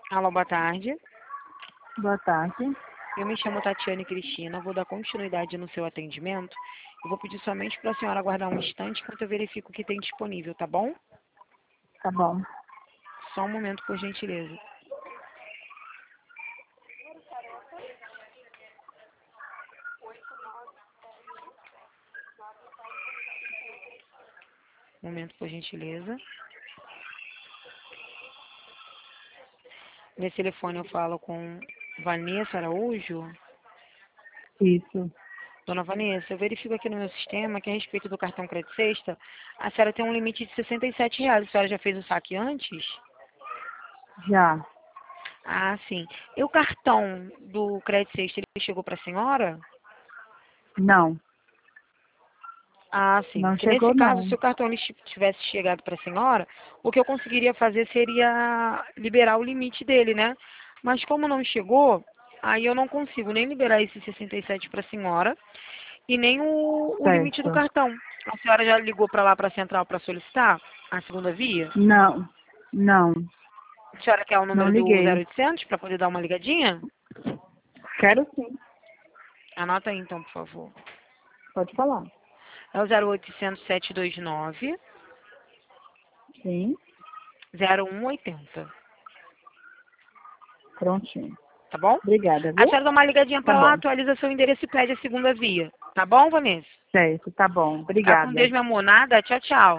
Alô, boa tarde. Boa tarde. Eu me chamo Tatiane Cristina, vou dar continuidade no seu atendimento. Eu vou pedir somente para a senhora aguardar um instante enquanto eu verifico o que tem disponível, tá bom? Tá bom. Só um momento, por gentileza. Um momento, por gentileza. Nesse telefone eu falo com Vanessa Araújo. Isso. Dona Vanessa, eu verifico aqui no meu sistema que a respeito do cartão Crédito Sexta, a senhora tem um limite de R$ 67. A senhora já fez o saque antes? Já. Ah, sim. E o cartão do Crédito Sexta, ele chegou para a senhora? Não. Ah, sim. Não Porque nesse chegou, caso, se não. o cartão ele tivesse chegado para a senhora, o que eu conseguiria fazer seria liberar o limite dele, né? Mas como não chegou, aí eu não consigo nem liberar esse 67 para a senhora e nem o limite do Certo. cartão. A senhora já ligou para lá para a central para solicitar a segunda via? Não. Não. A senhora quer o Não número do liguei. 0800 para poder dar uma ligadinha? Quero sim. Anota aí então, por favor. Pode falar. É o 0800 729 Sim. 0180. Prontinho. Tá bom? Obrigada, A viu? senhora dá uma ligadinha Tá pra lá, bom. atualiza seu endereço e pede a segunda via. Tá bom, Vanessa? Certo, tá bom. Tá com Obrigada. Deus, meu amor. Nada? Tchau, tchau.